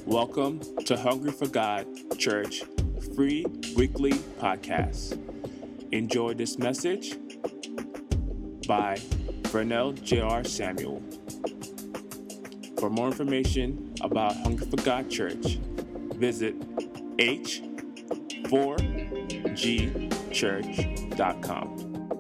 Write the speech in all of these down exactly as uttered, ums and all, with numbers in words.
Welcome to Hungry for God Church free weekly podcast. Enjoy this message by Vernell J R. Samuel. For more information about Hungry for God Church, visit h four g church dot com.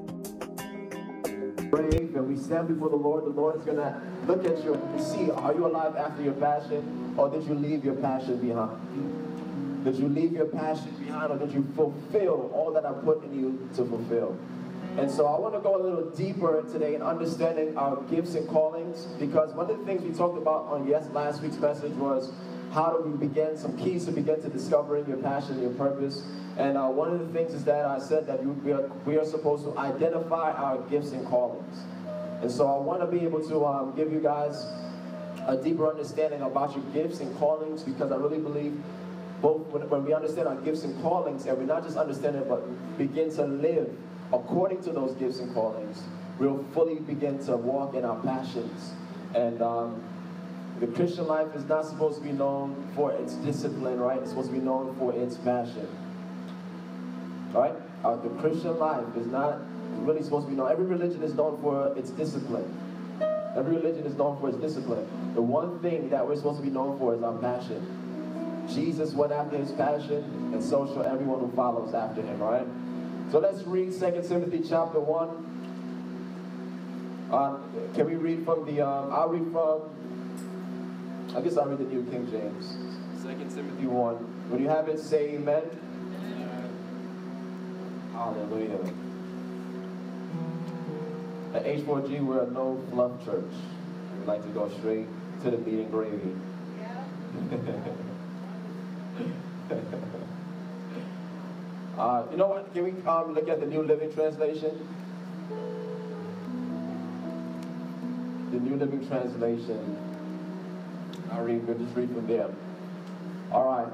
Brave and we stand before the Lord, the Lord is going to look at you and see, are you alive after your passion, or did you leave your passion behind? Did you leave your passion behind, or did you fulfill all that I put in you to fulfill? And so I want to go a little deeper today in understanding our gifts and callings, because one of the things we talked about on yes last week's message was how do we begin, some keys to begin to discovering your passion, your purpose. And uh, one of the things is that I said that we are, we are supposed to identify our gifts and callings. And so I want to be able to um, give you guys a deeper understanding about your gifts and callings, because I really believe both when, when we understand our gifts and callings, and we not just understand it, but begin to live according to those gifts and callings, we'll fully begin to walk in our passions. And um, the Christian life is not supposed to be known for its discipline, right? It's supposed to be known for its passion. Right? Uh, the Christian life is not really supposed to be known. Every religion is known for its discipline. Every religion is known for its discipline. The one thing that we're supposed to be known for is our passion. Jesus went after his passion, and so shall everyone who follows after him, right? So let's read Second Timothy chapter one. Uh, can we read from the, um, I'll read from, I guess I'll read the New King James. Second Timothy one. When you have it, say amen. Hallelujah. At H four G, we're a no fluff church. We like to go straight to the meat and gravy. Yeah. uh, you know what? Can we um, look at the New Living Translation? The New Living Translation. I'll read. We'll just read from there. All right.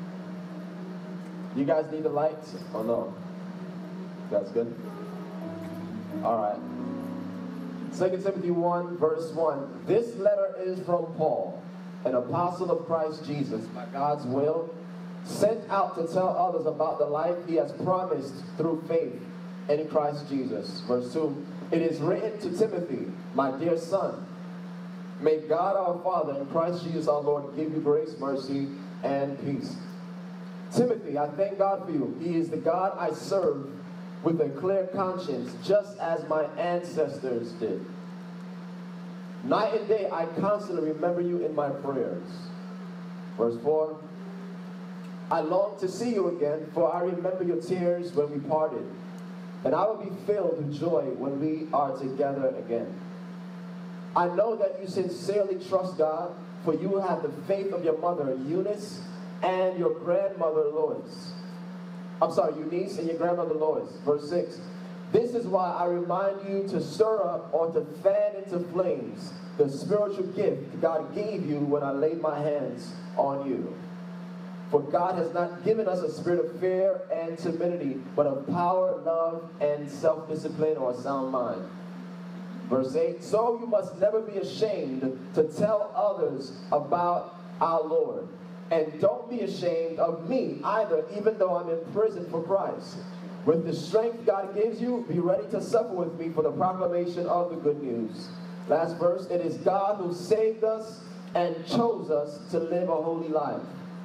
You guys need the lights or no? That's good. All right. Second Timothy one, verse one. This letter is from Paul, an apostle of Christ Jesus, by God's will, sent out to tell others about the life he has promised through faith in Christ Jesus. Verse two. It is written to Timothy, my dear son, may God our Father and Christ Jesus our Lord give you grace, mercy, and peace. Timothy, I thank God for you. He is the God I serve with a clear conscience, just as my ancestors did. Night and day, I constantly remember you in my prayers. Verse four, I long to see you again, for I remember your tears when we parted, and I will be filled with joy when we are together again. I know that you sincerely trust God, for you have the faith of your mother, Eunice, and your grandmother, Lois. I'm sorry, Eunice and your grandmother Lois. Verse six. This is why I remind you to stir up or to fan into flames the spiritual gift God gave you when I laid my hands on you. For God has not given us a spirit of fear and timidity, but of power, love, and self-discipline or sound mind. Verse eight. So you must never be ashamed to tell others about our Lord. And don't be ashamed of me either, even though I'm in prison for Christ. With the strength God gives you, be ready to suffer with me for the proclamation of the good news. Last verse, it is God who saved us and chose us to live a holy life.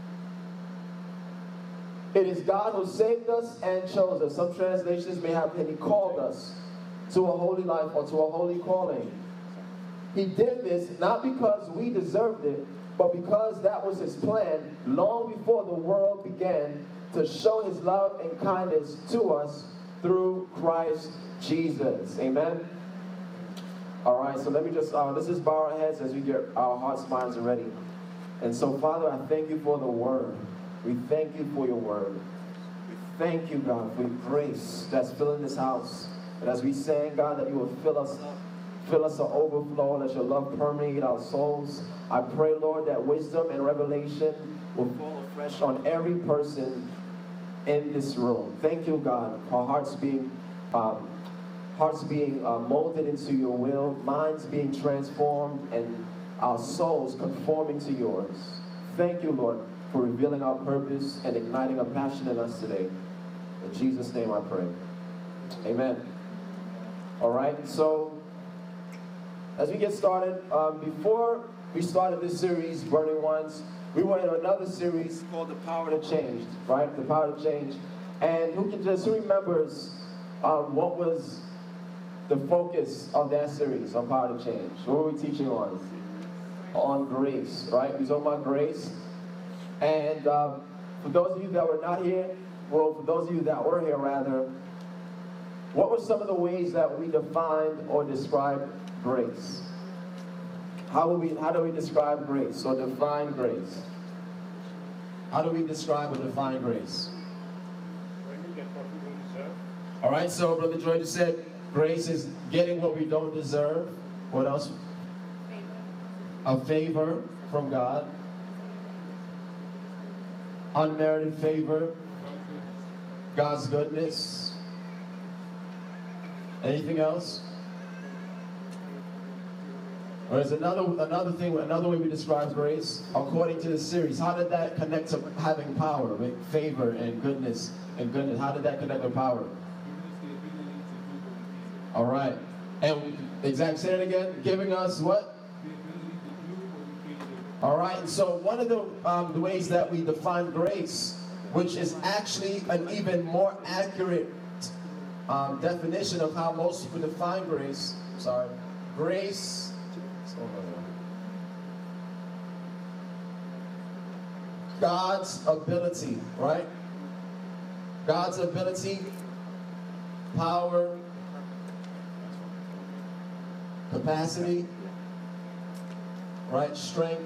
It is God who saved us and chose us. Some translations may have, and he called us to a holy life or to a holy calling. He did this not because we deserved it, but because that was his plan long before the world began, to show his love and kindness to us through Christ Jesus. Amen? All right, so let me just, uh, let's just bow our heads as we get our hearts, minds ready. And so, Father, I thank you for the word. We thank you for your word. We thank you, God, for your grace that's filling this house. And as we sang, God, that you will fill us up. Fill us to overflow, let your love permeate our souls. I pray, Lord, that wisdom and revelation will fall afresh on every person in this room. Thank you, God, for hearts being um, hearts being uh, molded into your will, minds being transformed, and our souls conforming to yours. thank you, Lord, for revealing our purpose and igniting a passion in us today. In Jesus' name I pray. Amen. All right, so as we get started, um, before we started this series, Burning Ones, we were in another series called The Power to Change, right? The Power to Change. And who can just, who remembers um, what was the focus of that series on Power to Change? What were we teaching on? On grace, right? We talking about grace. And um, for those of you that were not here, well, for those of you that were here, rather, what were some of the ways that we defined or described grace? How do we, how do we describe grace or define grace? How do we describe or define grace? When you get what you don't deserve. All right, so Brother Joy just said grace is getting what we don't deserve. What else? A favor from God. Unmerited favor. God's goodness. Anything else? Or is another another thing, another way we describe grace, according to the series, how did that connect to having power, right? Favor and goodness and goodness? How did that connect to power? All right. And exactly, say it again. Giving us what? All right. And so one of the, um, the ways that we define grace, which is actually an even more accurate um, definition of how most people define grace. Sorry. Grace. God's ability, right? God's ability, power, capacity, right? Strength,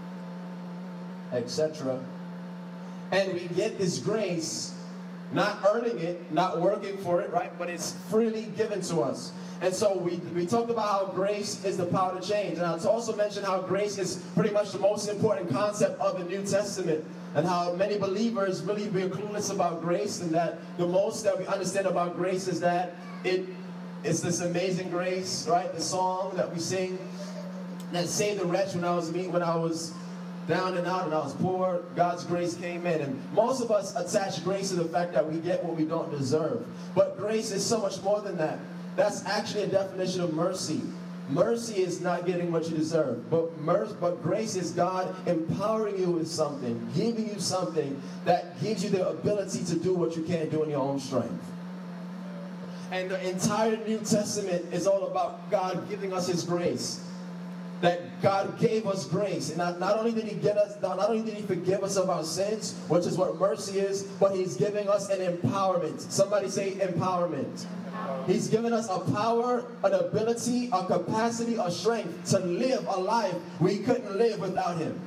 et cetera. And we get this grace, not earning it, not working for it, right? But it's freely given to us. And so we, we talked about how grace is the power to change. And I also mentioned how grace is pretty much the most important concept of the New Testament. And how many believers really be clueless about grace. And that the most that we understand about grace is that it is this amazing grace, right? The song that we sing that saved the wretch when I was me, when I was down and out and I was poor. God's grace came in. And most of us attach grace to the fact that we get what we don't deserve. But grace is so much more than that. That's actually a definition of mercy. Mercy is not getting what you deserve. But mercy, but grace is God empowering you with something, giving you something that gives you the ability to do what you can't do in your own strength. And the entire New Testament is all about God giving us His grace. That God gave us grace. And not, not only did He get us, not only did He forgive us of our sins, which is what mercy is, but He's giving us an empowerment. Somebody say empowerment. He's given us a power, an ability, a capacity, a strength to live a life we couldn't live without Him.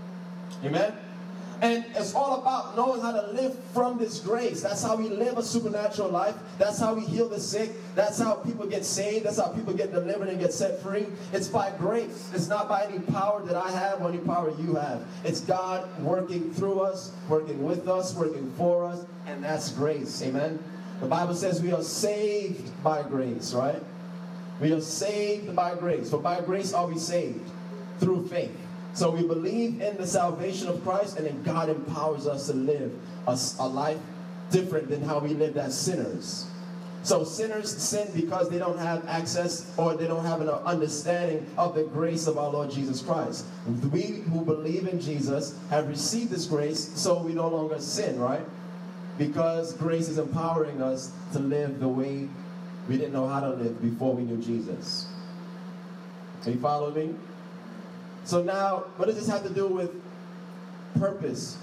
Amen? And it's all about knowing how to live from this grace. That's how we live a supernatural life. That's how we heal the sick. That's how people get saved. That's how people get delivered and get set free. It's by grace. It's not by any power that I have or any power you have. It's God working through us, working with us, working for us, and that's grace. Amen? The Bible says we are saved by grace, right? We are saved by grace. For by grace are we saved through faith. So we believe in the salvation of Christ, and then God empowers us to live a, a life different than how we lived as sinners. So sinners sin because they don't have access or they don't have an understanding of the grace of our Lord Jesus Christ. We who believe in Jesus have received this grace, so we no longer sin, right? Because grace is empowering us to live the way we didn't know how to live before we knew Jesus. Are you following me? So now, what does this have to do with purpose?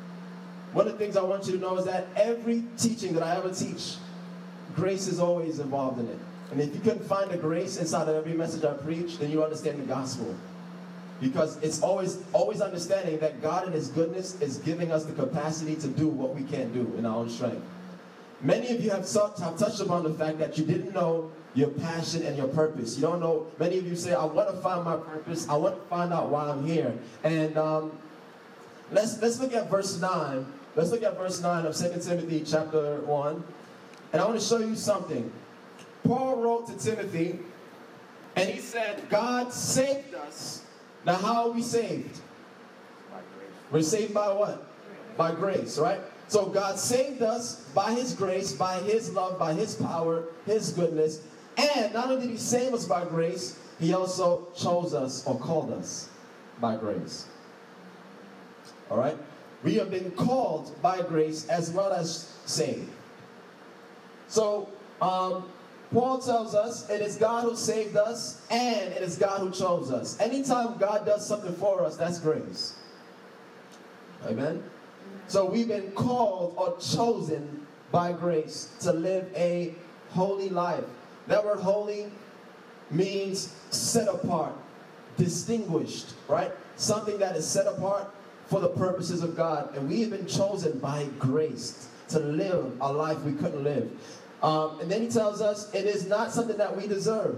One of the things I want you to know is that every teaching that I ever teach, grace is always involved in it. And if you couldn't find the grace inside of every message I preach, then you understand the gospel. Because it's always always understanding that God in His goodness is giving us the capacity to do what we can't do in our own strength. Many of you have, have touched upon the fact that you didn't know your passion and your purpose. You don't know, many of you say, I want to find my purpose. I want to find out why I'm here. And um, let's, let's look at verse nine. Let's look at verse nine of Second Timothy chapter one. And I want to show you something. Paul wrote to Timothy, and he said, God saved us. Now, how are we saved? We're saved by what? By grace, right? So God saved us by his grace, by his love, by his power, his goodness. And not only did he save us by grace, he also chose us or called us by grace. All right? We have been called by grace as well as saved. So, um, Paul tells us it is God who saved us and it is God who chose us. Anytime God does something for us, that's grace. Amen? So we've been called or chosen by grace to live a holy life. That word holy means set apart, distinguished, right? Something that is set apart for the purposes of God. And we have been chosen by grace to live a life we couldn't live. Um, and then he tells us it is not something that we deserve,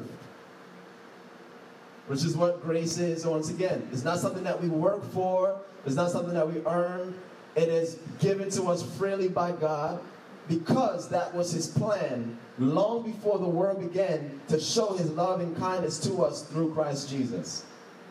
which is what grace is once again. It's not something that we work for. It's not something that we earn. It is given to us freely by God because that was his plan long before the world began to show his love and kindness to us through Christ Jesus.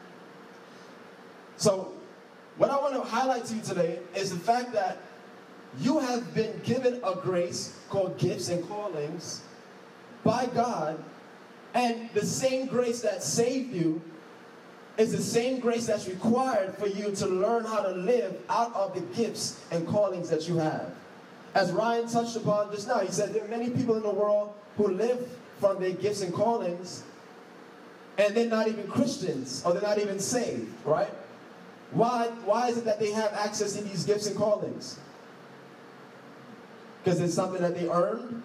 So what I want to highlight to you today is the fact that you have been given a grace called gifts and callings by God, and the same grace that saved you is the same grace that's required for you to learn how to live out of the gifts and callings that you have. As Ryan touched upon just now, he said there are many people in the world who live from their gifts and callings, and they're not even Christians, or they're not even saved, right? Why, why is it that they have access to these gifts and callings? Because it's something that they earned.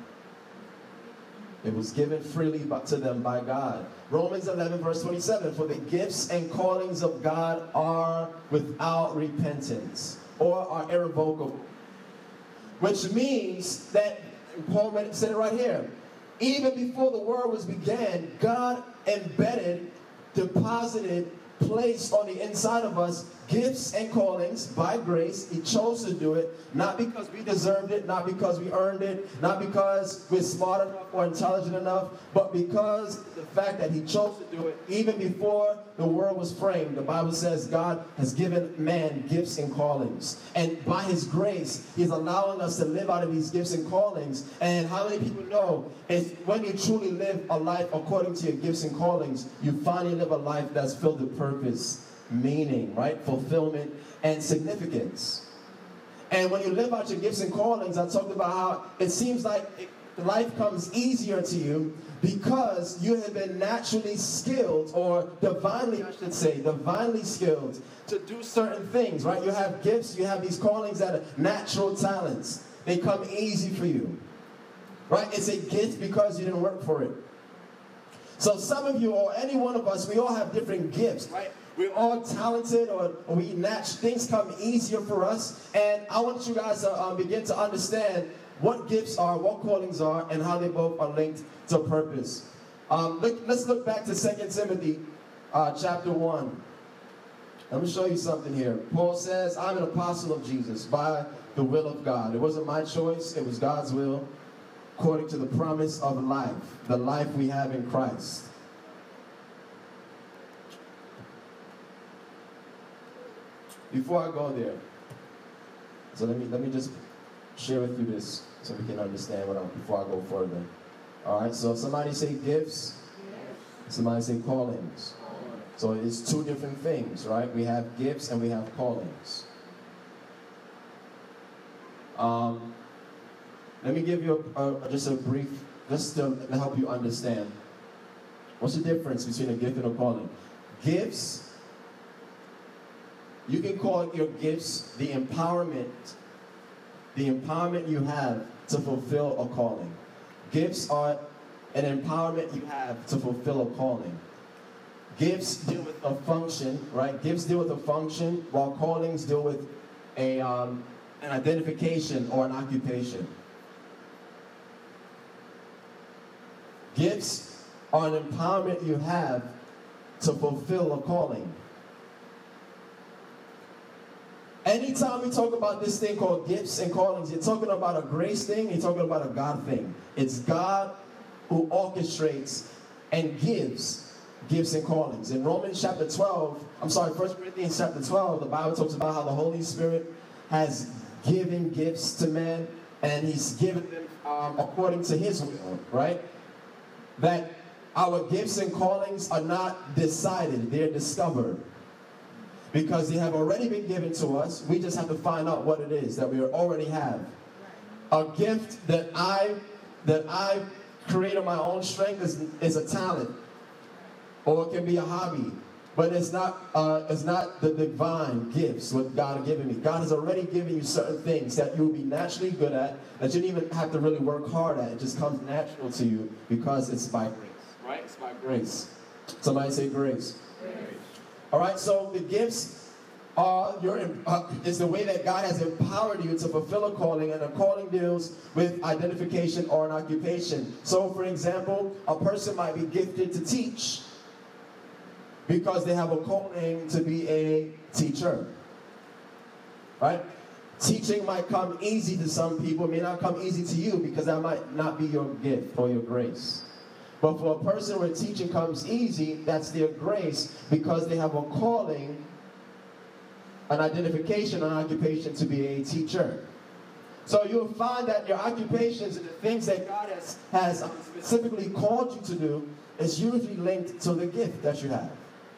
It was given freely to them by God. Romans eleven verse twenty-seven, for the gifts and callings of God are without repentance or are irrevocable. Which means that, Paul said it right here, even before the world was began, God embedded, deposited, placed on the inside of us gifts and callings by grace. He chose to do it, not because we deserved it, not because we earned it, not because we're smart enough or intelligent enough, but because the fact that he chose to do it even before the world was framed. The Bible says God has given man gifts and callings. And by his grace, he's allowing us to live out of these gifts and callings. And how many people know is when you truly live a life according to your gifts and callings, you finally live a life that's filled with purpose, meaning, right? Fulfillment and significance. And when you live out your gifts and callings, I talked about how it seems like it, life comes easier to you because you have been naturally skilled, or divinely, I should say, divinely skilled to do certain things, right? You have gifts, you have these callings that are natural talents. They come easy for you, right? It's a gift because you didn't work for it. So some of you, or any one of us, we all have different gifts, right? We're all talented, or, or we natch things come easier for us. And I want you guys to um, begin to understand what gifts are, what callings are, and how they both are linked to purpose. Um, look, let's look back to Second Timothy uh, chapter one. Let me show you something here. Paul says, I'm an apostle of Jesus by the will of God. It wasn't my choice, it was God's will, according to the promise of life, the life we have in Christ. Before I go there, so let me let me just share with you this so we can understand what I'm, before I go further. All right, so if somebody say gifts, somebody say callings. So it's two different things, right? We have gifts and we have callings. Um, let me give you a, a, just a brief, just to help you understand. What's the difference between a gift and a calling? Gifts, you can call your gifts the empowerment, the empowerment you have to fulfill a calling. Gifts are an empowerment you have to fulfill a calling. Gifts deal with a function, right? Gifts deal with a function, while callings deal with a um, an identification or an occupation. Gifts are an empowerment you have to fulfill a calling. Anytime we talk about this thing called gifts and callings, you're talking about a grace thing, you're talking about a God thing. It's God who orchestrates and gives gifts and callings. In Romans chapter twelve, I'm sorry, First Corinthians chapter twelve, the Bible talks about how the Holy Spirit has given gifts to men, and he's given them um, according to his will, right? That our gifts and callings are not decided, they're discovered. Because they have already been given to us, we just have to find out what it is that we already have. A gift that I that I create on my own strength is, is a talent, or it can be a hobby, but it's not uh, it's not the divine gifts what God has given me. God has already given you certain things that you'll be naturally good at, that you don't even have to really work hard at. It just comes natural to you because it's by grace, right? It's by grace. Somebody say grace. Grace. All right, so the gifts are your, uh, it's the way that God has empowered you to fulfill a calling, and a calling deals with identification or an occupation. So, for example, a person might be gifted to teach because they have a calling to be a teacher, right? Teaching might come easy to some people, it may not come easy to you because that might not be your gift or your grace. But for a person where teaching comes easy, that's their grace because they have a calling, an identification, an occupation to be a teacher. So you'll find that your occupations and the things that God has, has specifically called you to do is usually linked to the gift that you have.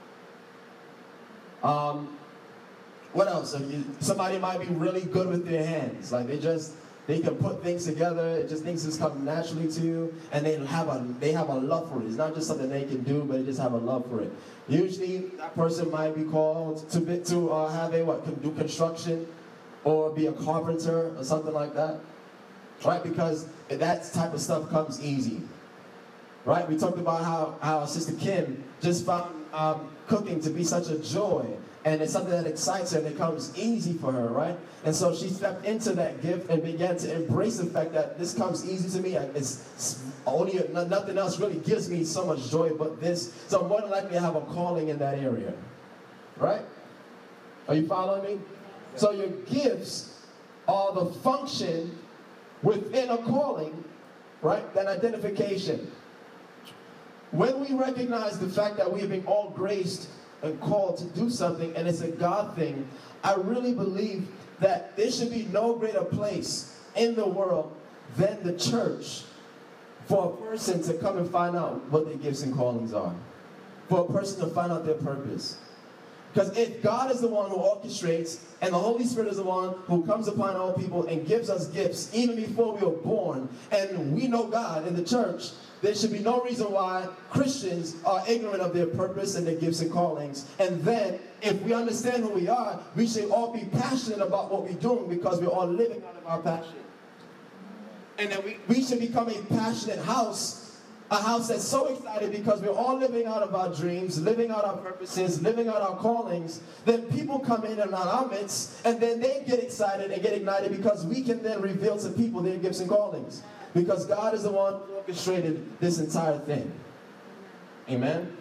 Um, what else? Somebody might be really good with their hands. Like they just... They can put things together. It just things just come naturally to you, and they have a they have a love for it. It's not just something they can do, but they just have a love for it. Usually, that person might be called to be, to uh, have a what do construction, or be a carpenter or something like that, right? Because that type of stuff comes easy, right? We talked about how how Sister Kim just found um, cooking to be such a joy. And it's something that excites her and it comes easy for her, right? And so she stepped into that gift and began to embrace the fact that this comes easy to me. It's only nothing else really gives me so much joy but this. So I'm more than likely to have a calling in that area, right? Are you following me? So your gifts are the function within a calling, right? That identification. When we recognize the fact that we have been all graced and called to do something, and it's a God thing, I really believe that there should be no greater place in the world than the church for a person to come and find out what their gifts and callings are. For a person to find out their purpose. Because if God is the one who orchestrates, and the Holy Spirit is the one who comes upon all people and gives us gifts even before we were born, and we know God in the church, there should be no reason why Christians are ignorant of their purpose and their gifts and callings. And then, if we understand who we are, we should all be passionate about what we're doing because we're all living out of our passion. And then we, we should become a passionate house, a house that's so excited because we're all living out of our dreams, living out our purposes, living out our callings. Then people come in and out our midst, and then they get excited and get ignited because we can then reveal to people their gifts and callings. Because God is the one who orchestrated this entire thing. Amen?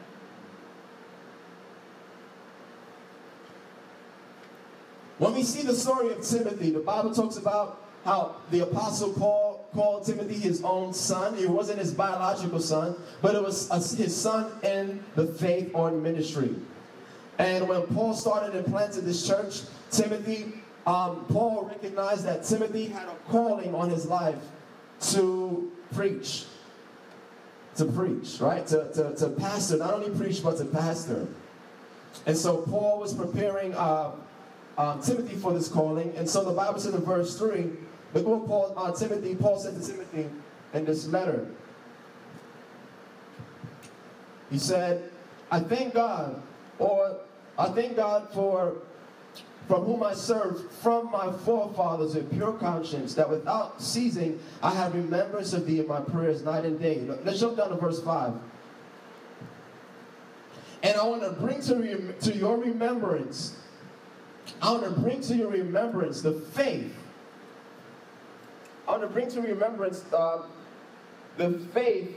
When we see the story of Timothy, the Bible talks about how the Apostle Paul called Timothy his own son. It wasn't his biological son, but it was his son in the faith or in ministry. And when Paul started and planted this church, Timothy, um, Paul recognized that Timothy had a calling on his life to preach. To preach, right? To, to, to pastor. Not only preach, but to pastor. And so Paul was preparing uh, uh, Timothy for this calling. And so the Bible says in verse three, before Paul, uh, Timothy, Paul said to Timothy in this letter, he said, I thank God, or I thank God for from whom I served from my forefathers with pure conscience, that without ceasing I have remembrance of thee in my prayers night and day. Let's jump down to verse five. And I want to bring to, rem- to your remembrance, I want to bring to your remembrance the faith. I want to bring to remembrance uh, the faith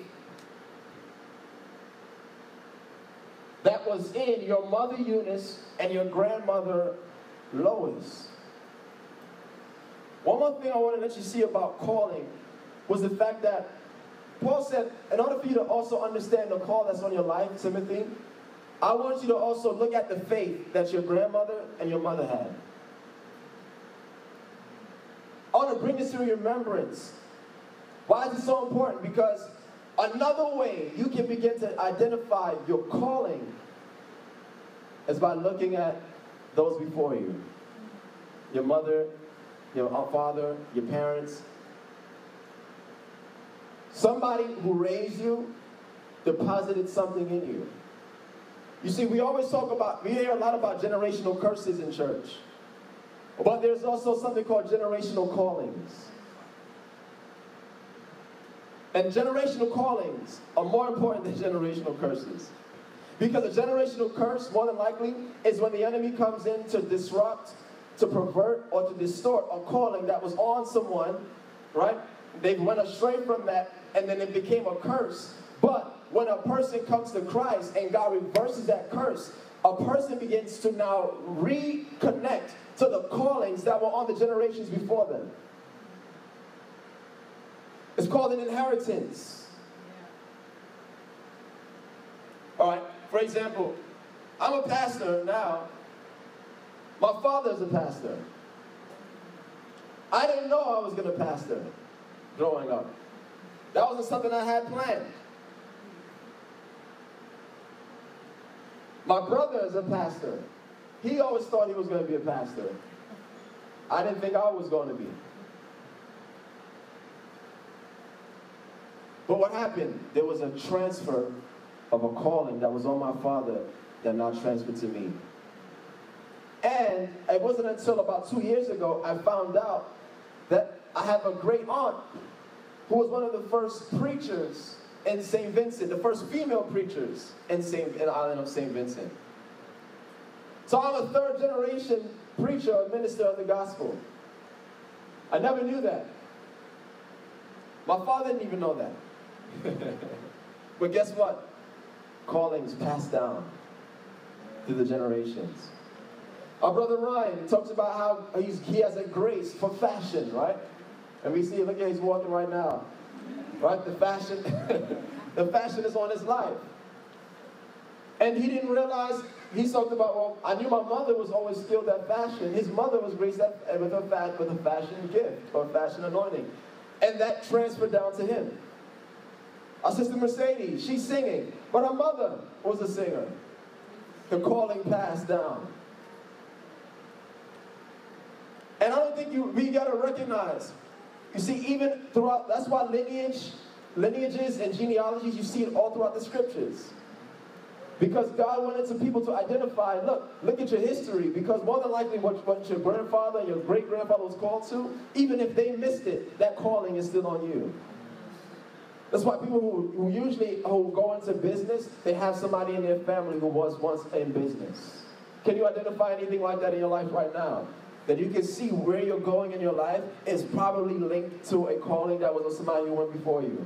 that was in your mother Eunice and your grandmother Lois. One more thing I want to let you see about calling was the fact that Paul said, in order for you to also understand the call that's on your life, Timothy, I want you to also look at the faith that your grandmother and your mother had. I want to bring this to your remembrance. Why is it so important? Because another way you can begin to identify your calling is by looking at those before you. Your mother, your father, your parents. Somebody who raised you deposited something in you. You see, we always talk about, we hear a lot about generational curses in church. But there's also something called generational callings. And generational callings are more important than generational curses. Because a generational curse, more than likely, is when the enemy comes in to disrupt, to pervert, or to distort a calling that was on someone, right? They went astray from that, and then it became a curse. But when a person comes to Christ and God reverses that curse, a person begins to now reconnect to the callings that were on the generations before them. It's called an inheritance. All right, for example, I'm a pastor now. My father's a pastor. I didn't know I was going to pastor growing up. That wasn't something I had planned. My brother is a pastor. He always thought he was going to be a pastor. I didn't think I was going to be. But what happened? There was a transfer of a calling that was on my father that now transferred to me. And it wasn't until about two years ago I found out that I have a great aunt who was one of the first preachers in Saint Vincent, the first female preachers in, Saint, in the island of Saint Vincent. So I'm a third generation preacher and minister of the gospel. I never knew that. My father didn't even know that. But guess what? Callings passed down through the generations. Our brother Ryan talks about how he's, he has a grace for fashion, right? And we see, look at he's walking right now. Right? The fashion, the fashion is on his life. And he didn't realize, he talked about, well, I knew my mother was always skilled at fashion. His mother was graced at, with, a fa- with a fashion gift or fashion anointing. And that transferred down to him. Our sister Mercedes, she's singing, but her mother was a singer. The calling passed down. And I don't think you, we got to recognize, you see, even throughout, that's why lineage, lineages and genealogies, you see it all throughout the scriptures. Because God wanted some people to identify, look, look at your history, because more than likely what, what your grandfather and your great-grandfather was called to, even if they missed it, that calling is still on you. That's why people who, who usually who go into business, they have somebody in their family who was once in business. Can you identify anything like that in your life right now? That you can see where you're going in your life is probably linked to a calling that was on somebody who went before you.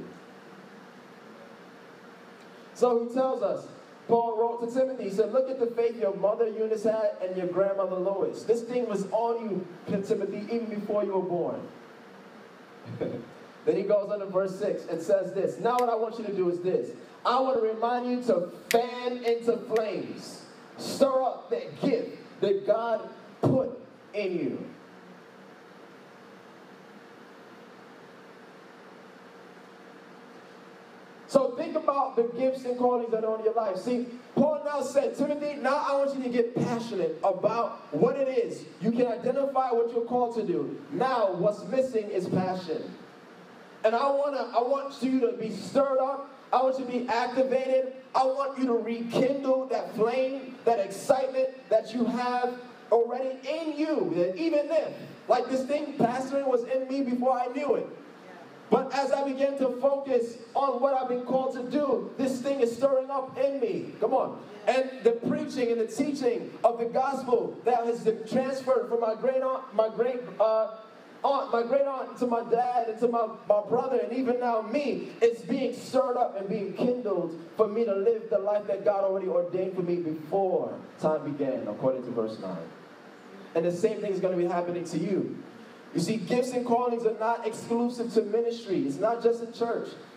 So he tells us, Paul wrote to Timothy, he said, look at the faith your mother Eunice had and your grandmother Lois. This thing was on you, Timothy, even before you were born. Then he goes on to verse six and says this. Now what I want you to do is this. I want to remind you to fan into flames. Stir up that gift that God put in you. So think about the gifts and callings that are on your life. See, Paul now said, Timothy, now I want you to get passionate about what it is. You can identify what you're called to do. Now what's missing is passion. And I wanna, I want you to be stirred up. I want you to be activated. I want you to rekindle that flame, that excitement that you have already in you. That even if, like this thing, pastoring was in me before I knew it. But as I began to focus on what I've been called to do, this thing is stirring up in me. Come on. And the preaching and the teaching of the gospel that has been transferred from my great aunt, my great uh, aunt, my great aunt to my dad and to my, my brother and even now me, it's being stirred up and being kindled for me to live the life that God already ordained for me before time began, according to verse nine. And the same thing is going to be happening to you. You see, gifts and callings are not exclusive to ministry. It's not just in church.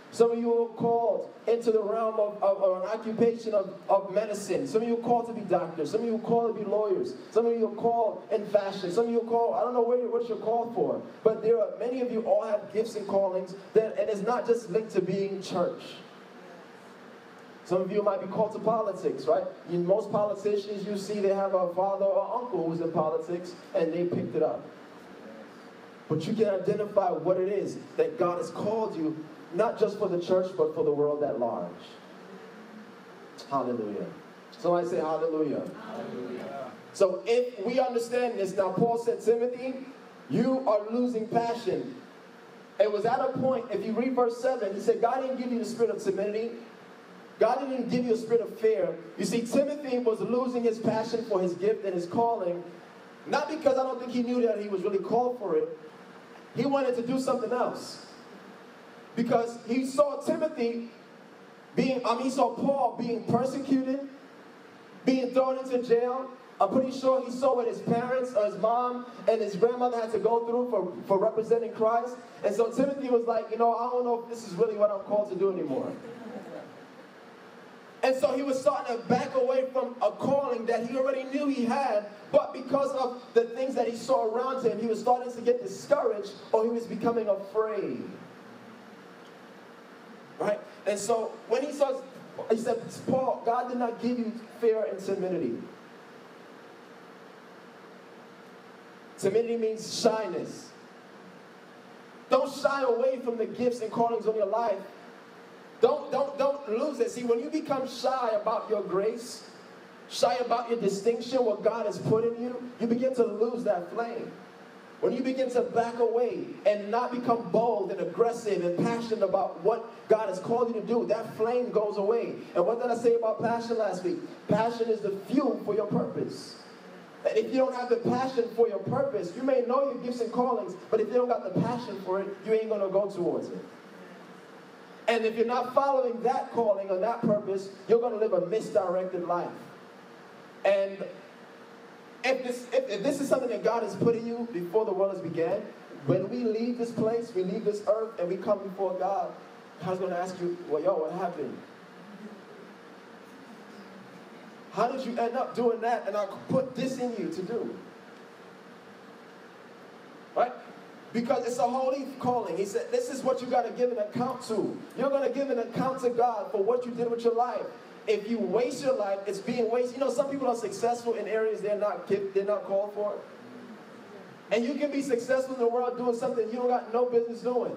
Some of you are called into the realm of, of, of an occupation of, of medicine. Some of you are called to be doctors. Some of you are called to be lawyers. Some of you are called in fashion. Some of you are called, I don't know where, what you're called for. But there are many of you all have gifts and callings, that, and it's not just linked to being church. Some of you might be called to politics, right? In most politicians you see, they have a father or uncle who's in politics, and they picked it up. But you can identify what it is that God has called you, not just for the church, but for the world at large. Hallelujah. Somebody say hallelujah. Hallelujah. So if we understand this, now Paul said, Timothy, you are losing passion. It was at a point, if you read verse seven, he said, God didn't give you the spirit of timidity. God didn't give you a spirit of fear. You see, Timothy was losing his passion for his gift and his calling, not because I don't think he knew that he was really called for it. He wanted to do something else. Because he saw Timothy being, I mean, he saw Paul being persecuted, being thrown into jail. I'm pretty sure he saw what his parents or his mom and his grandmother had to go through for, for representing Christ. And so Timothy was like, you know, I don't know if this is really what I'm called to do anymore. And so he was starting to back away from a calling that he already knew he had, but because of the things that he saw around him, he was starting to get discouraged, or he was becoming afraid. Right? And so when he saw, he said, Paul, God did not give you fear and timidity. Timidity means shyness. Don't shy away from the gifts and callings on your life. Don't, don't, don't lose it. See, when you become shy about your grace, shy about your distinction, what God has put in you, you begin to lose that flame. When you begin to back away and not become bold and aggressive and passionate about what God has called you to do, that flame goes away. And what did I say about passion last week? Passion is the fuel for your purpose. And if you don't have the passion for your purpose, you may know your gifts and callings, but if you don't got the passion for it, you ain't going to go towards it. And if you're not following that calling or that purpose, you're going to live a misdirected life. And if this, if, if this is something that God has put in you before the world has began, when we leave this place, we leave this earth, and we come before God, God's going to ask you, well, yo, what happened? How did you end up doing that, and I put this in you to do? Right? Because it's a holy calling. He said, this is what you got to give an account to. You're going to give an account to God for what you did with your life. If you waste your life, it's being wasted. You know, some people are successful in areas they're not, they're not called for. And you can be successful in the world doing something you don't got no business doing.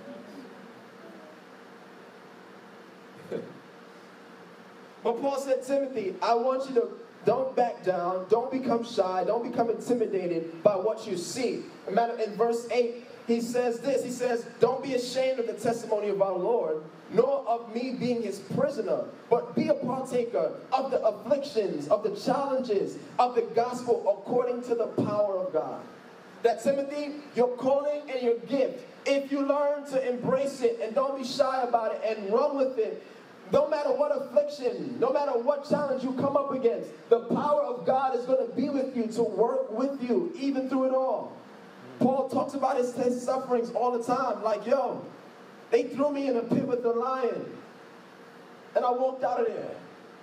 But Paul said, Timothy, I want you to don't back down, don't become shy, don't become intimidated by what you see. In verse eight, he says this, he says, don't be ashamed of the testimony of our Lord, nor of me being his prisoner, but be a partaker of the afflictions, of the challenges of the gospel according to the power of God. That Timothy, your calling and your gift, if you learn to embrace it and don't be shy about it and run with it, no matter what affliction, no matter what challenge you come up against, the power of God is going to be with you to work with you, even through it all. Paul talks about his, his sufferings all the time. Like, yo, they threw me in a pit with the lion, and I walked out of there.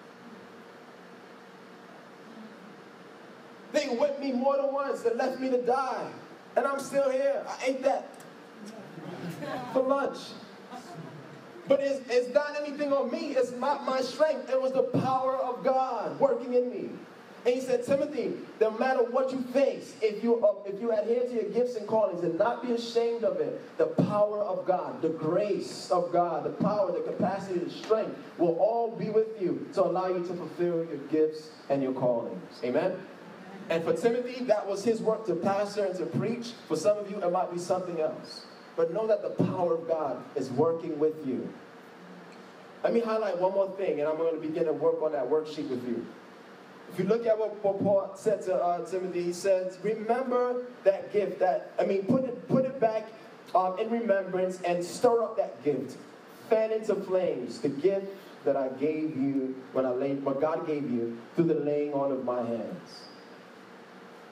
They whipped me more than once and left me to die, and I'm still here. I ate that for lunch. But it's, it's not anything on me. It's not my strength. It was the power of God working in me. And he said, Timothy, no matter what you face, if you, uh, if you adhere to your gifts and callings and not be ashamed of it, the power of God, the grace of God, the power, the capacity, the strength will all be with you to allow you to fulfill your gifts and your callings. Amen? And for Timothy, that was his work to pastor and to preach. For some of you, it might be something else. But know that the power of God is working with you. Let me highlight one more thing, and I'm going to begin to work on that worksheet with you. If you look at what, what Paul said to uh, Timothy, he says, remember that gift, that, I mean, put it, put it back um, in remembrance and stir up that gift. Fan into flames the gift that I gave you, when I laid, what God gave you, through the laying on of my hands.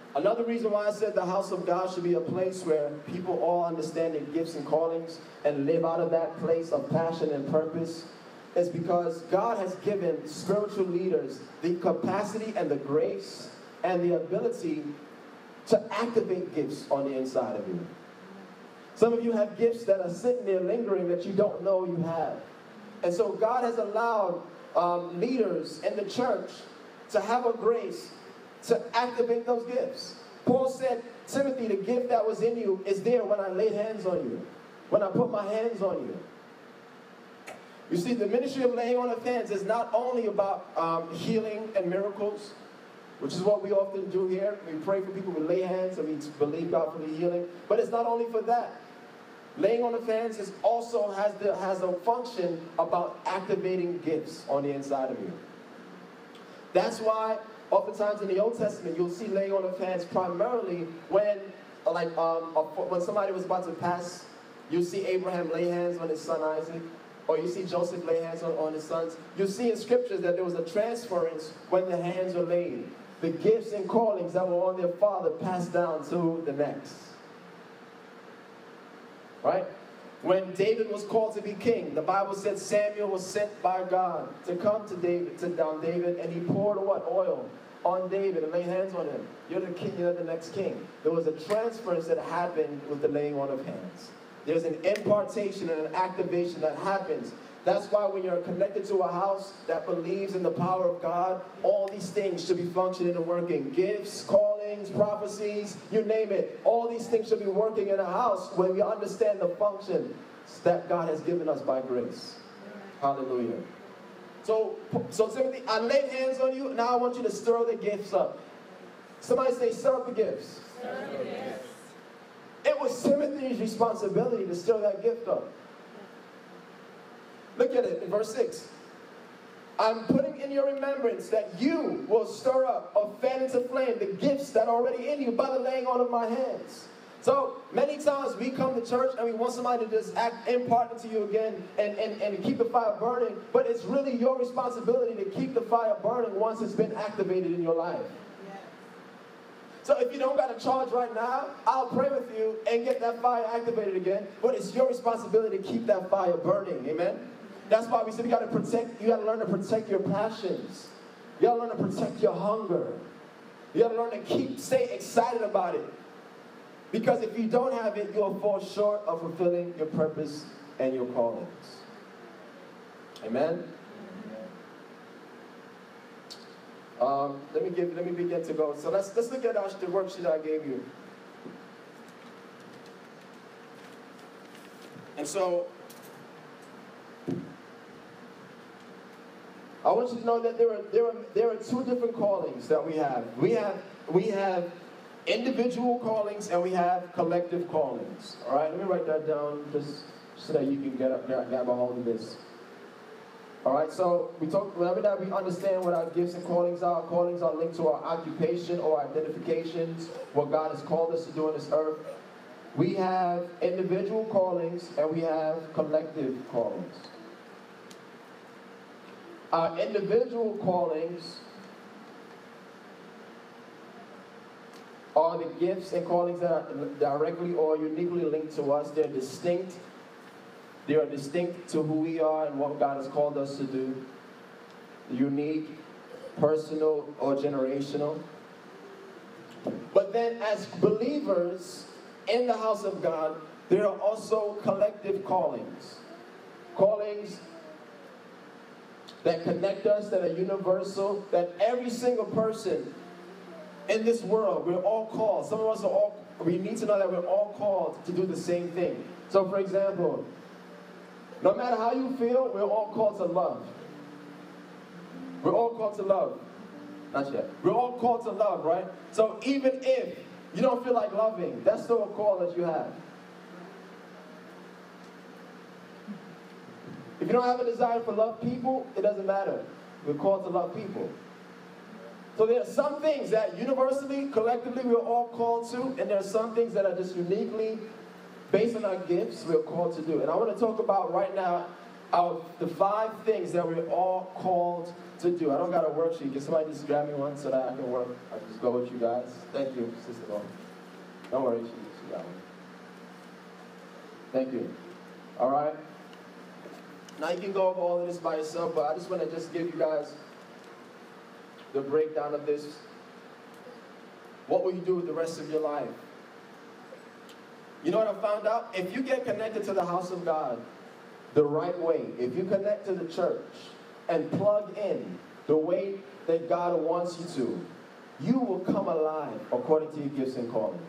Another reason why I said the house of God should be a place where people all understand their gifts and callings and live out of that place of passion and purpose is because God has given spiritual leaders the capacity and the grace and the ability to activate gifts on the inside of you. Some of you have gifts that are sitting there lingering that you don't know you have. And so God has allowed um, leaders in the church to have a grace to activate those gifts. Paul said, Timothy, the gift that was in you is there when I laid hands on you, when I put my hands on you. You see, the ministry of laying on of hands is not only about um, healing and miracles, which is what we often do here. We pray for people, we lay hands, and we believe God for the healing. But it's not only for that. Laying on of hands is also has, the, has a function about activating gifts on the inside of you. That's why oftentimes in the Old Testament, you'll see laying on of hands primarily when, like, um, when somebody was about to pass. You see Abraham lay hands on his son Isaac, or you see Joseph lay hands on, on his sons. You see in scriptures that there was a transference when the hands were laid. The gifts and callings that were on their father passed down to the next. Right? When David was called to be king, the Bible said Samuel was sent by God to come to David, to down David, and he poured what? Oil on David and laid hands on him. You're the king, you're the next king. There was a transference that happened with the laying on of hands. There's an impartation and an activation that happens. That's why when you're connected to a house that believes in the power of God, all these things should be functioning and working. Gifts, callings, prophecies, you name it. All these things should be working in a house when we understand the function that God has given us by grace. Hallelujah. So, so Timothy, I laid hands on you. Now I want you to stir the gifts up. Somebody say, stir up the gifts. Stir up the gifts. It was Timothy's responsibility to stir that gift up. Look at it in verse six. I'm putting in your remembrance that you will stir up or fan into flame the gifts that are already in you by the laying on of my hands. So many times we come to church and we want somebody to just act, impart into you again and, and, and keep the fire burning. But it's really your responsibility to keep the fire burning once it's been activated in your life. So if you don't got a charge right now, I'll pray with you and get that fire activated again. But it's your responsibility to keep that fire burning. Amen? That's why we said you got to protect, you got to learn to protect your passions. You got to learn to protect your hunger. You got to learn to keep, stay excited about it. Because if you don't have it, you'll fall short of fulfilling your purpose and your callings. Amen? Um, let me give. Let me begin to go. So let's let's look at our, the worksheet I gave you. And so, I want you to know that there are there are there are two different callings that we have. We have we have individual callings and we have collective callings. All right. Let me write that down just so that you can get up grab, grab a hold of this. All right, so we talk, remember that we understand what our gifts and callings are. Our callings are linked to our occupation or identifications, what God has called us to do on this earth. We have individual callings and we have collective callings. Our individual callings are the gifts and callings that are directly or uniquely linked to us. They're distinct. They are distinct to who we are and what God has called us to do. Unique, personal, or generational. But then as believers in the house of God, there are also collective callings. Callings that connect us, that are universal, that every single person in this world, we're all called. Some of us are all, we need to know that we're all called to do the same thing. So for example, no matter how you feel, we're all called to love. We're all called to love. Not yet. We're all called to love, right? So even if you don't feel like loving, that's still a call that you have. If you don't have a desire for love people, it doesn't matter. We're called to love people. So there are some things that universally, collectively, we're all called to, and there are some things that are just uniquely based on our gifts, we're called to do. And I want to talk about right now our, the five things that we're all called to do. I don't got a worksheet. Can somebody just grab me one so that I can work? I just go with you guys. Thank you, Sister Lauren. Don't worry, she, she got one. Thank you. All right. Now you can go over all of this by yourself, but I just want to just give you guys the breakdown of this. What will you do with the rest of your life? You know what I found out? If you get connected to the house of God the right way, if you connect to the church and plug in the way that God wants you to, you will come alive according to your gifts and callings.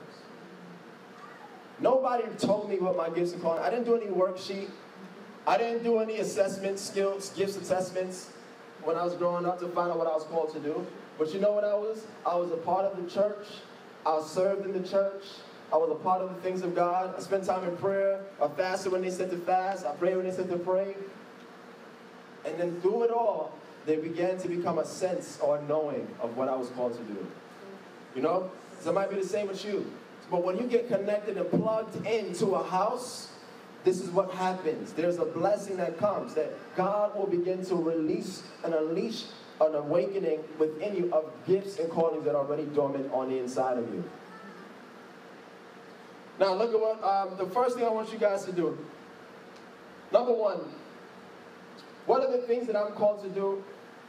Nobody told me what my gifts and callings. I didn't do any worksheet. I didn't do any assessment skills, gifts assessments when I was growing up to find out what I was called to do. But you know what I was? I was a part of the church. I served in the church. I was a part of the things of God. I spent time in prayer. I fasted when they said to fast. I prayed when they said to pray. And then through it all, there began to become a sense or knowing of what I was called to do. You know? So it might be the same with you. But when you get connected and plugged into a house, this is what happens. There's a blessing that comes, that God will begin to release and unleash an awakening within you of gifts and callings that are already dormant on the inside of you. Now look at what, um, the first thing I want you guys to do. Number one, what are the things that I'm called to do?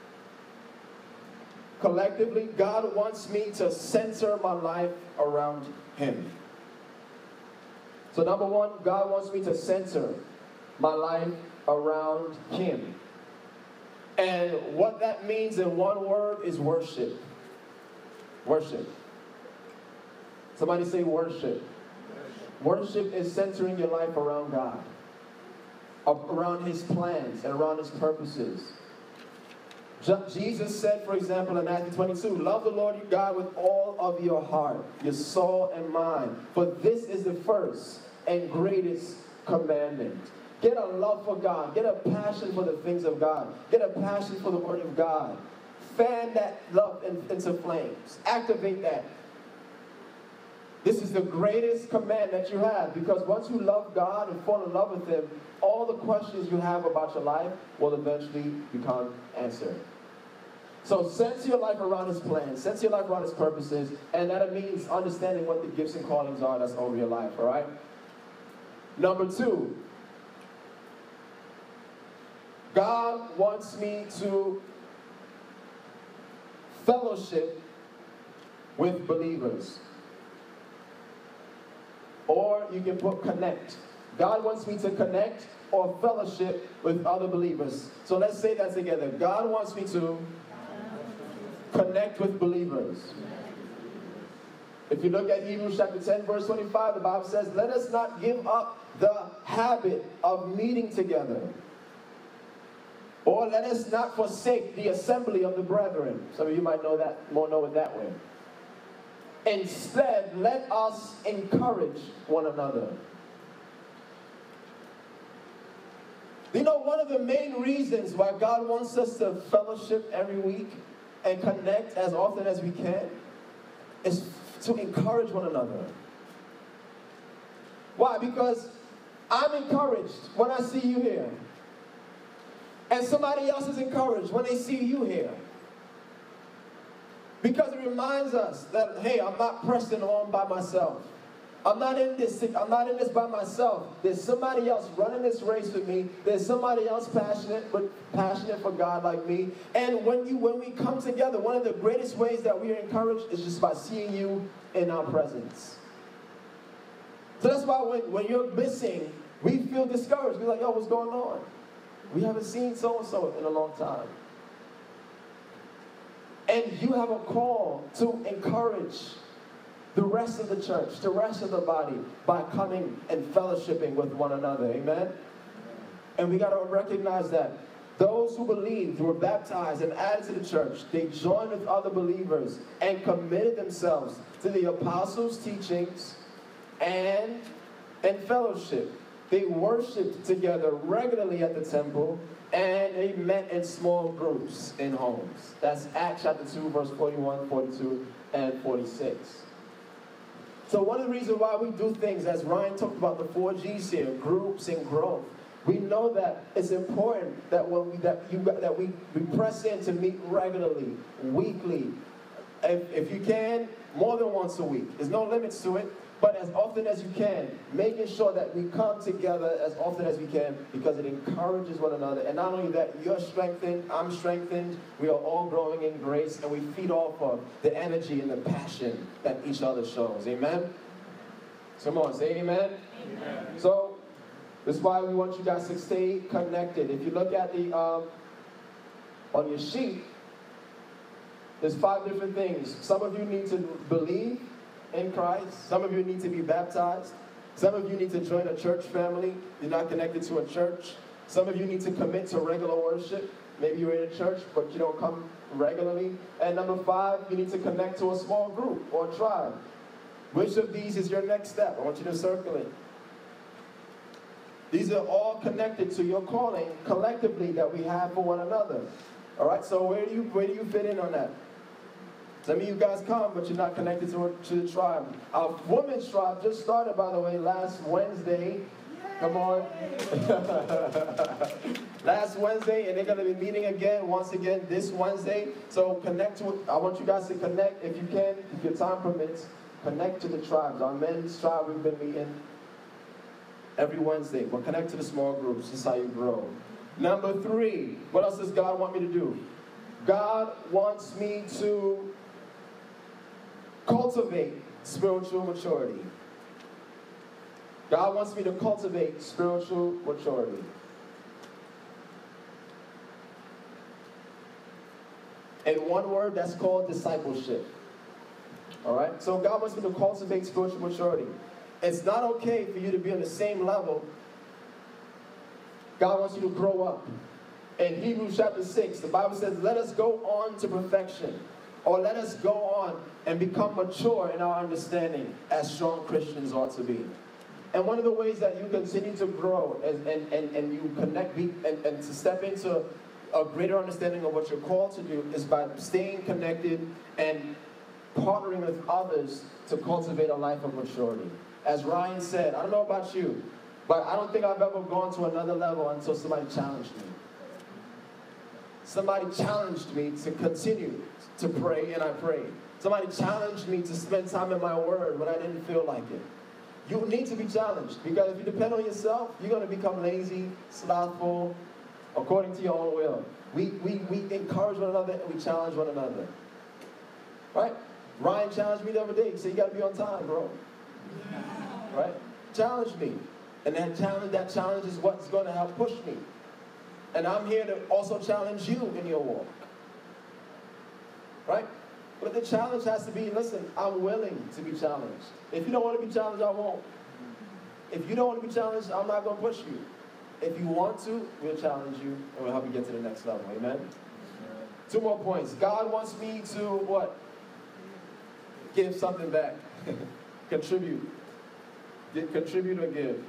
Collectively, God wants me to center my life around Him. So number one, God wants me to center my life around Him. And what that means in one word is worship. Worship. Somebody say worship. Worship is centering your life around God, around His plans and around His purposes. Jesus said, for example, in Matthew twenty-two, love the Lord your God with all of your heart, your soul, and mind. For this is the first and greatest commandment. Get a love for God. Get a passion for the things of God. Get a passion for the Word of God. Fan that love into flames. Activate that. This is the greatest command that you have, because once you love God and fall in love with Him, all the questions you have about your life will eventually become answered. So center your life around His plans, center your life around His purposes, and that means understanding what the gifts and callings are that's over your life, all right? Number two, God wants me to fellowship with believers. Or you can put connect. God wants me to connect or fellowship with other believers. So let's say that together. God wants me to connect with believers. If you look at Hebrews chapter ten, verse twenty-five, the Bible says, let us not give up the habit of meeting together. Or let us not forsake the assembly of the brethren. Some of you might know that, more know it that way. Instead, let us encourage one another. You know, one of the main reasons why God wants us to fellowship every week and connect as often as we can is to encourage one another. Why? Because I'm encouraged when I see you here. And somebody else is encouraged when they see you here. Because it reminds us that, hey, I'm not pressing on by myself. I'm not in this, I'm not in this by myself. There's somebody else running this race with me. There's somebody else passionate, but passionate for God like me. And when you when we come together, one of the greatest ways that we are encouraged is just by seeing you in our presence. So that's why when, when you're missing, we feel discouraged. We're like, yo, what's going on? We haven't seen so-and-so in a long time. And you have a call to encourage the rest of the church, the rest of the body, by coming and fellowshipping with one another. Amen? And we got to recognize that those who believed, who were baptized and added to the church, they joined with other believers and committed themselves to the apostles' teachings and, and fellowship. They worshiped together regularly at the temple, and they met in small groups in homes. That's Acts chapter two, verse forty-one, forty-two, and forty-six. So one of the reasons why we do things, as Ryan talked about the four G's here, groups and growth, We know that it's important that when we that you that we, we press in to meet regularly, weekly, if, if you can, more than once a week. There's no limits to it, but as often as you can, making sure that we come together as often as we can because it encourages one another. And not only that, you're strengthened, I'm strengthened, we are all growing in grace, and we feed off of the energy and the passion that each other shows. Amen? Come on, say amen. Amen. So, that's why we want you guys to stay connected. If you look at the, um, on your sheet, there's five different things. Some of you need to believe in Christ. Some of you need to be baptized. Some of you need to join a church family. You're not connected to a church. Some of you need to commit to regular worship. Maybe you're in a church, but you don't come regularly. And number five, you need to connect to a small group or tribe. Which of these is your next step? I want you to circle it. These are all connected to your calling collectively that we have for one another. All right, so where do you, where do you fit in on that? Some of you guys come, but you're not connected to, to the tribe. Our women's tribe just started, by the way, last Wednesday. Come on. Last Wednesday, and they're going to be meeting again, once again, this Wednesday. So connect with, I want you guys to connect, if you can, if your time permits, connect to the tribes. Our men's tribe, we've been meeting every Wednesday. But connect to the small groups. This is how you grow. Number three, what else does God want me to do? God wants me to cultivate spiritual maturity. God wants me to cultivate spiritual maturity. In one word, that's called discipleship. All right? So God wants me to cultivate spiritual maturity. It's not okay for you to be on the same level. God wants you to grow up. In Hebrews chapter six, the Bible says, let us go on to perfection. Or let us go on and become mature in our understanding as strong Christians ought to be. And one of the ways that you continue to grow and, and, and, and you connect and, and to step into a greater understanding of what you're called to do is by staying connected and partnering with others to cultivate a life of maturity. As Ryan said, I don't know about you, but I don't think I've ever gone to another level until somebody challenged me. Somebody challenged me to continue to pray, and I prayed. Somebody challenged me to spend time in my word when I didn't feel like it. You need to be challenged, because if you depend on yourself, you're going to become lazy, slothful, according to your own will. We, we, we encourage one another and we challenge one another. Right? Ryan challenged me the other day. He said, you got to be on time, bro. Right? Challenge me. And that challenge, that challenge is what's going to help push me. And I'm here to also challenge you in your walk. Right? But the challenge has to be, listen, I'm willing to be challenged. If you don't want to be challenged, I won't. If you don't want to be challenged, I'm not going to push you. If you want to, we'll challenge you and we'll help you get to the next level. Amen? Amen. Two more points. God wants me to what? Give something back. Contribute. Get, contribute or give.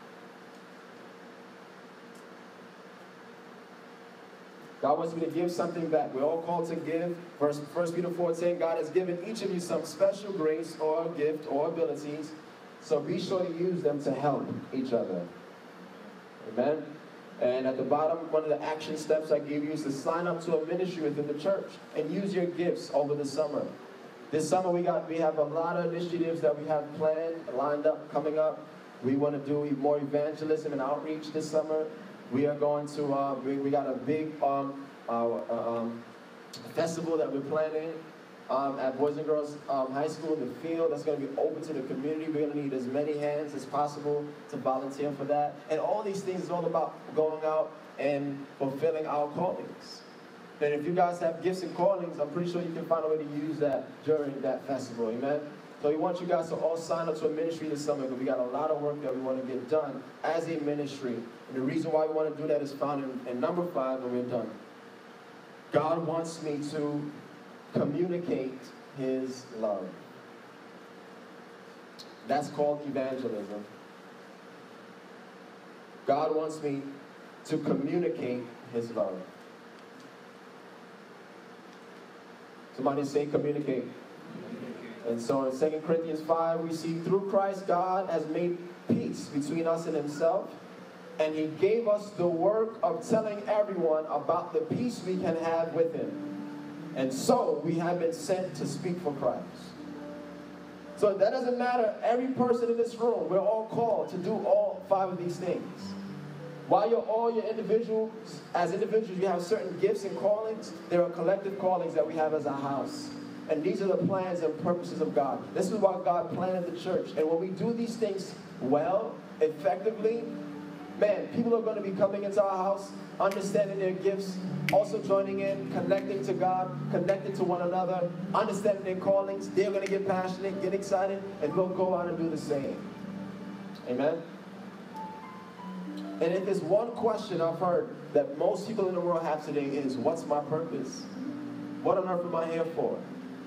God wants me to give something back. We're all called to give. First, First Peter four ten, God has given each of you some special grace or gift or abilities, so be sure to use them to help each other. Amen? And at the bottom, one of the action steps I gave you is to sign up to a ministry within the church and use your gifts over the summer. This summer we got we have a lot of initiatives that we have planned, lined up, coming up. We want to do more evangelism and outreach this summer. We are going to, uh, we, we got a big um, uh, um, festival that we're planning um, at Boys and Girls um, High School in the field. That's going to be open to the community. We're going to need as many hands as possible to volunteer for that. And all these things is all about going out and fulfilling our callings. And if you guys have gifts and callings, I'm pretty sure you can find a way to use that during that festival. Amen? So we want you guys to all sign up to a ministry this summer, because we got a lot of work that we want to get done as a ministry. And the reason why we want to do that is found in, in number five when we're done. God wants me to communicate his love. That's called evangelism. God wants me to communicate his love. Somebody say communicate. And so in Second Corinthians five, we see through Christ, God has made peace between us and himself, And he gave us the work of telling everyone about the peace we can have with him. And so we have been sent to speak for Christ. So that doesn't matter. Every person in this room, we're all called to do all five of these things. While you're all your individuals, as individuals, you have certain gifts and callings. There are collective callings that we have as a house. And these are the plans and purposes of God. This is why God planted the church. And when we do these things well, effectively, man, people are going to be coming into our house, understanding their gifts, also joining in, connecting to God, connecting to one another, understanding their callings. They're going to get passionate, get excited, and we'll go out and do the same. Amen? And if there's one question I've heard that most people in the world have today is, what's my purpose? What on earth am I here for?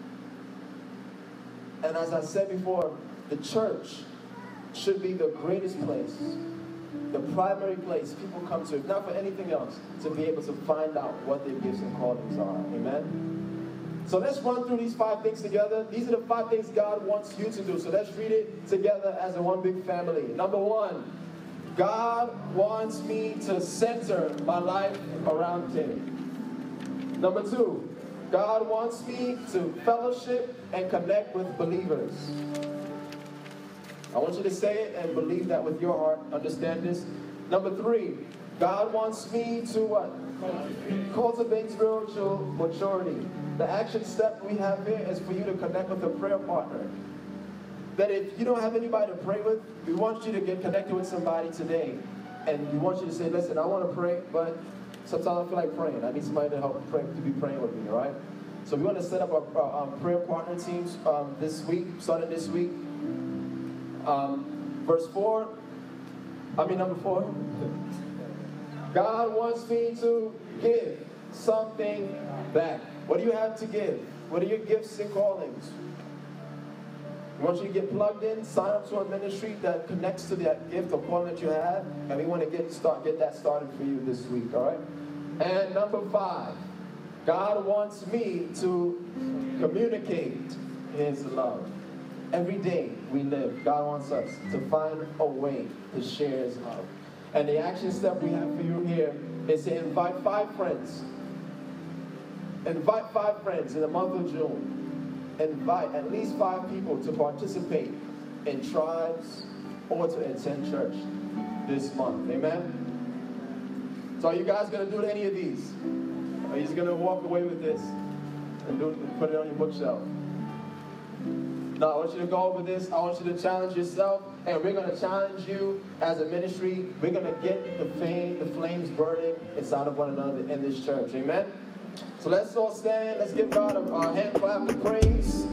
And as I said before, the church should be the greatest place, the primary place people come to, if not for anything else, to be able to find out what their gifts and callings are. Amen? So let's run through these five things together. These are the five things God wants you to do. So let's read it together as a one big family. Number one, God wants me to center my life around him. Number two, God wants me to fellowship and connect with believers. I want you to say it and believe that with your heart. Understand this. Number three, God wants me to what? Cultivate spiritual maturity. The action step we have here is for you to connect with a prayer partner. That if you don't have anybody to pray with, we want you to get connected with somebody today. And we want you to say, listen, I want to pray, but sometimes I feel like praying. I need somebody to help pray, to be praying with me, all right? So we want to set up our, our um, prayer partner teams um, this week, starting this week. Um, verse four, I mean number four. God wants me to give something back. What do you have to give? What are your gifts and callings? We want you to get plugged in, sign up to a ministry that connects to that gift or calling that you have, and we want to get start get that started for you this week, all right? And number five, God wants me to communicate his love. Every day we live, God wants us to find a way to share his love. And the action step we have for you here is to invite five friends. Invite five friends in the month of June. Invite at least five people to participate in tribes or to attend church this month. Amen? So are you guys going to do any of these? Are you just going to walk away with this and do, put it on your bookshelf? No, I want you to go over this. I want you to challenge yourself. And we're going to challenge you as a ministry. We're going to get the, flame, the flames burning inside of one another in this church. Amen? So let's all stand. Let's give God a, a hand clap of praise.